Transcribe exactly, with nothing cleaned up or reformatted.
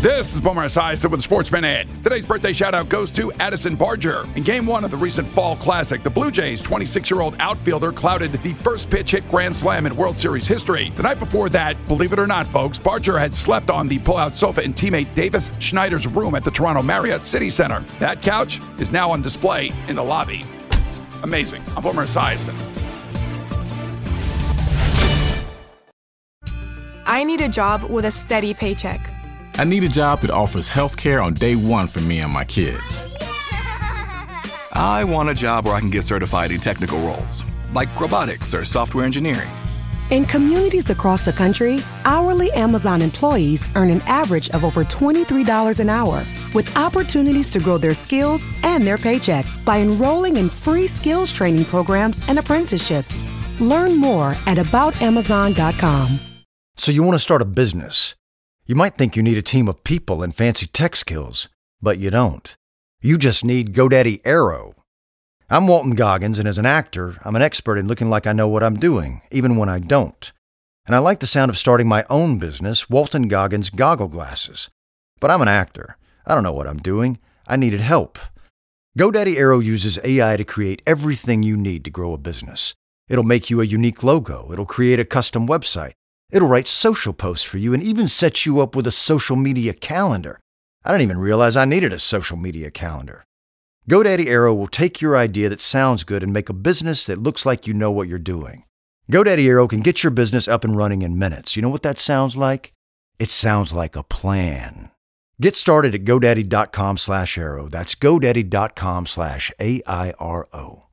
This is Boomer Esiason with Sports Minute. Today's birthday shout-out goes to Addison Barger. In Game one of the recent Fall Classic, the Blue Jays' twenty-six-year-old outfielder clouded the first pitch hit grand slam in World Series history. The night before that, believe it or not, folks, Barger had slept on the pull-out sofa in teammate Davis Schneider's room at the Toronto Marriott City Center. That couch is now on display in the lobby. Amazing. I'm Boomer Esiason. I need a job with a steady paycheck. I need a job that offers health care on day one for me and my kids. I want a job where I can get certified in technical roles, like robotics or software engineering. In communities across the country, hourly Amazon employees earn an average of over twenty-three dollars an hour, with opportunities to grow their skills and their paycheck by enrolling in free skills training programs and apprenticeships. Learn more at about amazon dot com. So you want to start a business. You might think you need a team of people and fancy tech skills, but you don't. You just need GoDaddy Aero. I'm Walton Goggins, and as an actor, I'm an expert in looking like I know what I'm doing, even when I don't. And I like the sound of starting my own business, Walton Goggins Goggle Glasses. But I'm an actor. I don't know what I'm doing. I needed help. GoDaddy Aero uses A I to create everything you need to grow a business. It'll make you a unique logo. It'll create a custom website. It'll write social posts for you and even set you up with a social media calendar. I didn't even realize I needed a social media calendar. GoDaddy Aero will take your idea that sounds good and make a business that looks like you know what you're doing. GoDaddy Aero can get your business up and running in minutes. You know what that sounds like? It sounds like a plan. Get started at GoDaddy.com slash Aero. That's GoDaddy.com slash A I R O.